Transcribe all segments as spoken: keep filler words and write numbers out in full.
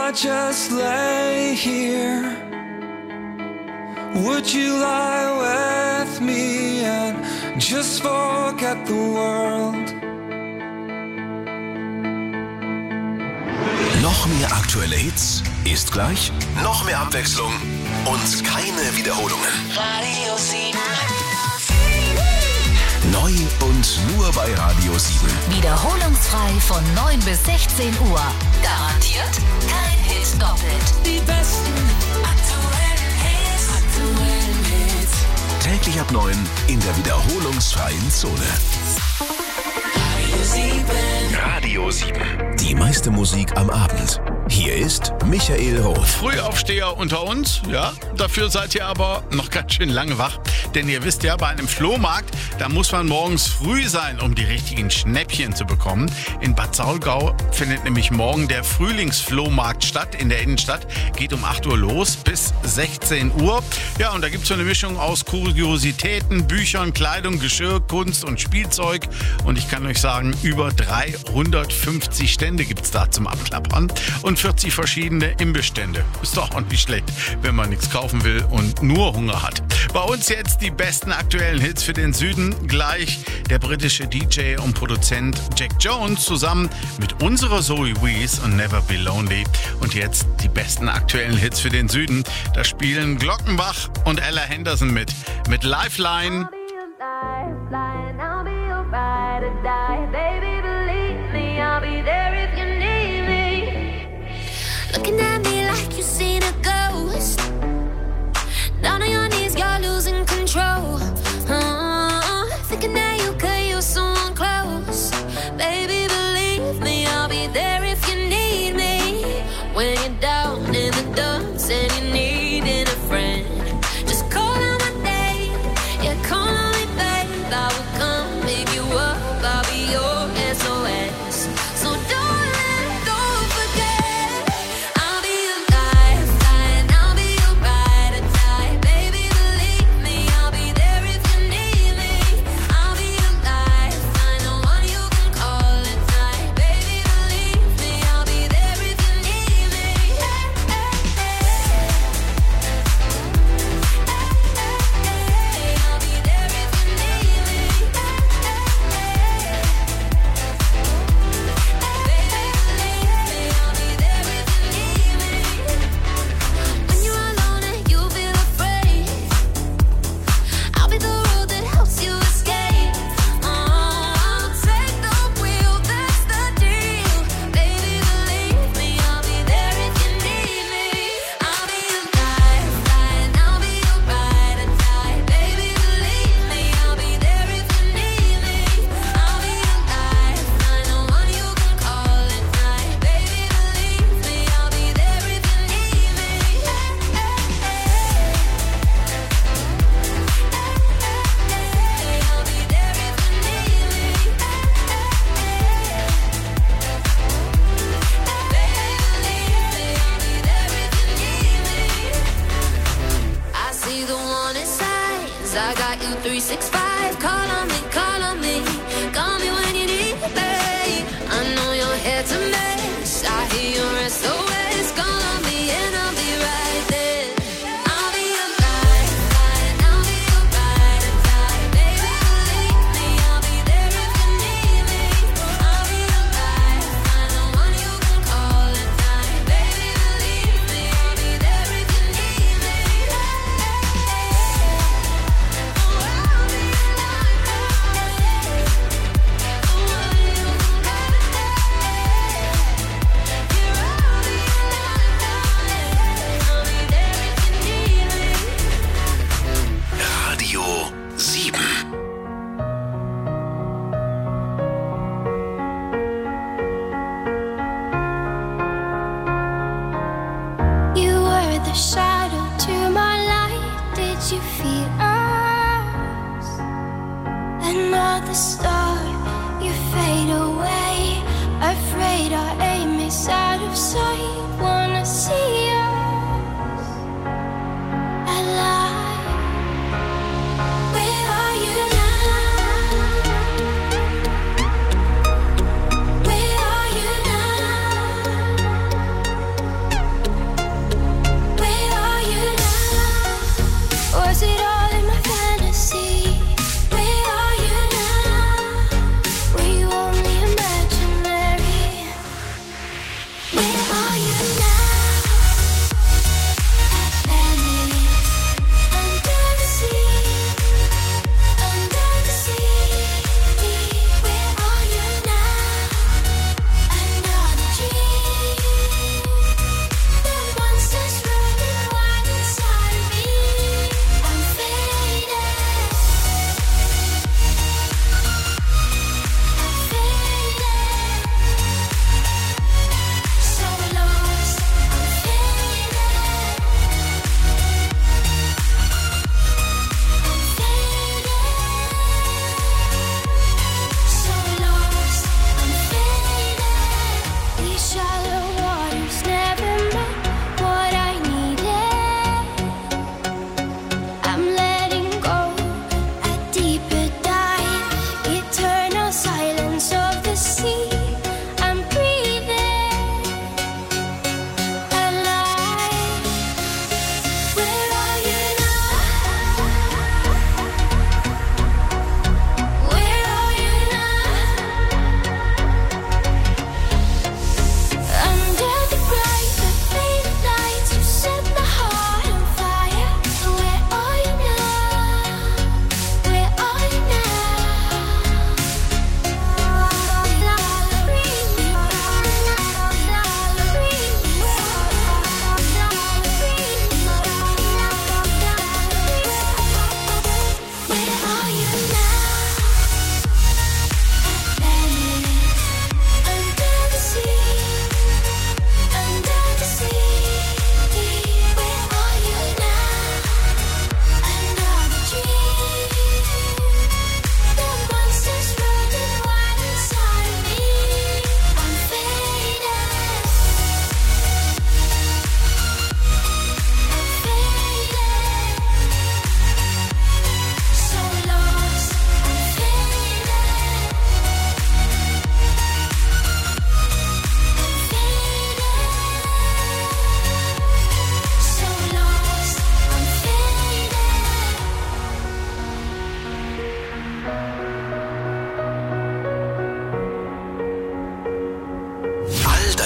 I just lay here? Would you lie with me and just forget the world? Noch mehr aktuelle Hits ist gleich noch mehr Abwechslung und keine Wiederholungen. Radio sieben. Neu und nur bei Radio sieben. Wiederholungsfrei von neun bis sechzehn Uhr. Garantiert kein Hit doppelt. Die besten aktuellen Hits. Aktuellen Hits. Täglich ab neun in der wiederholungsfreien Zone. Radio sieben. Radio sieben. Die meiste Musik am Abend. Hier ist Michael Roth. Frühaufsteher unter uns, ja. Dafür seid ihr aber noch ganz schön lange wach. Denn ihr wisst ja, bei einem Flohmarkt, da muss man morgens früh sein, um die richtigen Schnäppchen zu bekommen. In Bad Saulgau findet nämlich morgen der Frühlingsflohmarkt statt in der Innenstadt. Geht um acht Uhr los bis sechzehn Uhr. Ja, und da gibt es so eine Mischung aus Kuriositäten, Büchern, Kleidung, Geschirr, Kunst und Spielzeug. Und ich kann euch sagen, über dreihundertfünfzig Stände gibt es da zum Abklappern. Und vierzig verschiedene Imbissstände. Ist doch auch nicht schlecht, wenn man nichts kaufen will und nur Hunger hat. Bei uns jetzt die besten aktuellen Hits für den Süden. Gleich der britische D J und Produzent Jack Jones zusammen mit unserer Zoe Wees und Never Be Lonely. Und jetzt die besten aktuellen Hits für den Süden. Da spielen Glockenbach und Ella Henderson mit. Mit Lifeline. Looking at me like you've seen a ghost. Down on your knees, you're losing control. Uh, thinking that you could use someone close. Baby, believe me, I'll be there if you need me. When you're down in the dumps and you're needing a friend, just call out my name. Yeah, call on me, babe. I will come pick you up. I'll be your S O S. So don't let go, forget. I'll be your lifeline. I'll be your ride or die. Baby, believe me, I'll be there if you need me. I'll be your lifeline, the one you can call at night. Baby, believe me, I'll be there if you need me. Hey, hey, hey. Hey, hey, hey. I'll be there if you need me. Hey, hey, hey.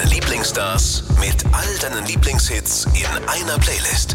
deine Lieblingsstars mit all deinen Lieblingshits in einer Playlist.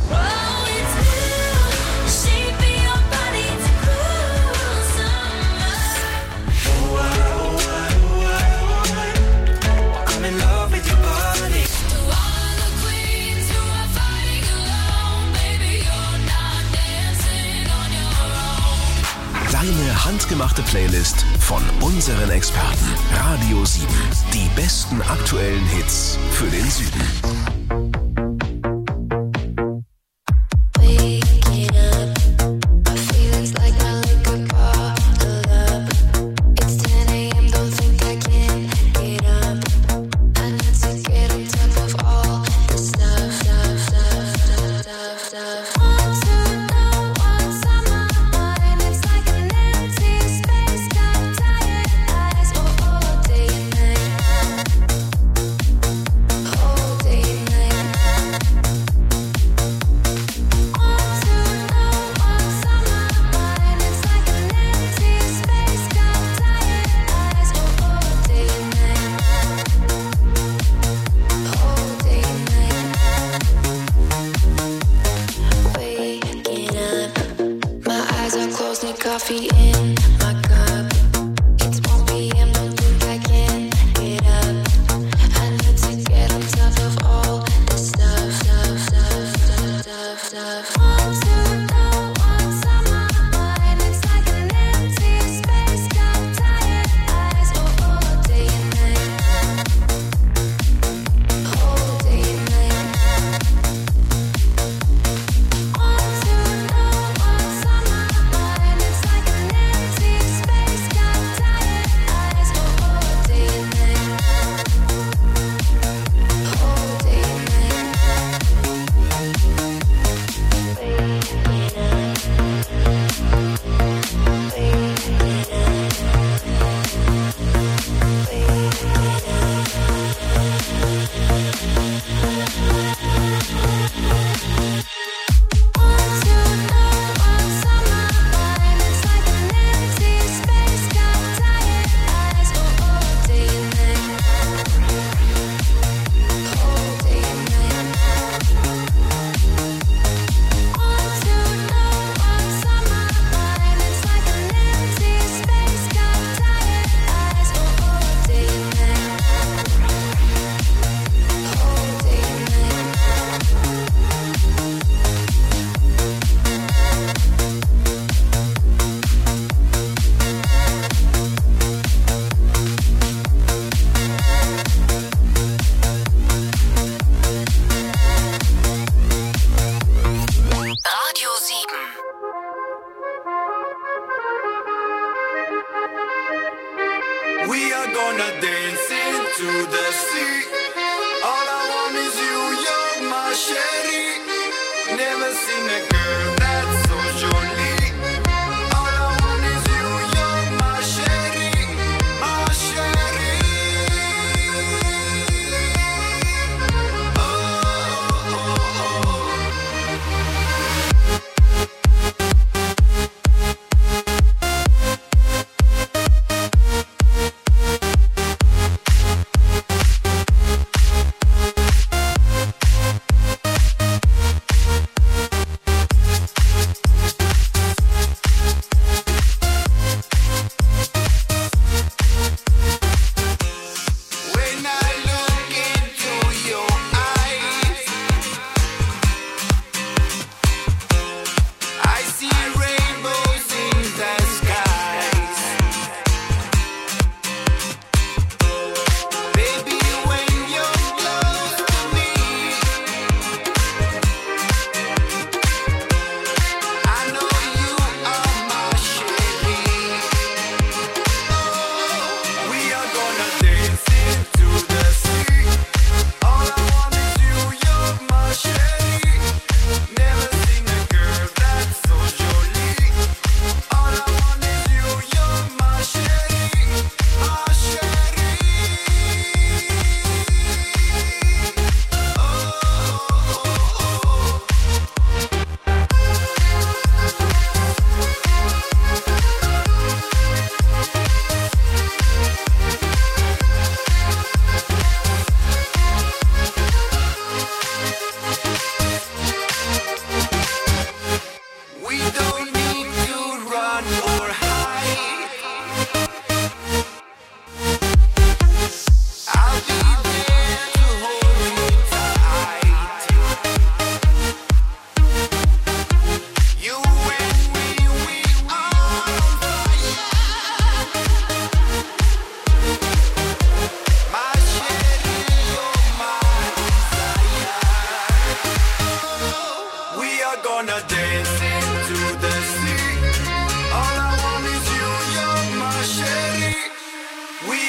Deine handgemachte Playlist von unseren Experten. Radio sieben. Die besten aktuellen Hits für den Süden.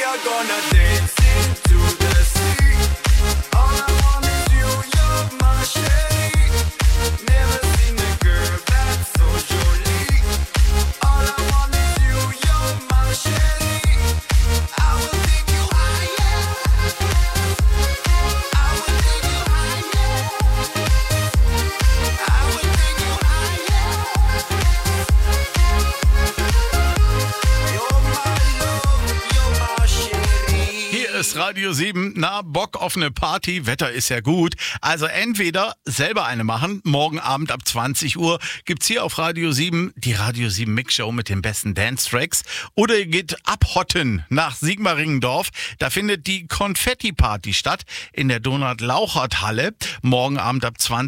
are gonna dance into the sea. All I want is you, you're my shade. Never seen a girl that's so jolie. All I want is you, you're my shade. I will take you higher. I will take you higher. I will take you higher. You're my love, you're my shade. Hier ist Radio sieben. Na, Bock auf eine Party? Wetter ist ja gut. Also entweder selber eine machen. Morgen Abend ab zwanzig Uhr gibt's hier auf Radio sieben die Radio sieben Mix-Show mit den besten Dance-Tracks. Oder ihr geht abhotten nach Sigmaringendorf. Da findet die Konfetti-Party statt in der Donat-Lauchert-Halle. Morgen Abend ab zwanzig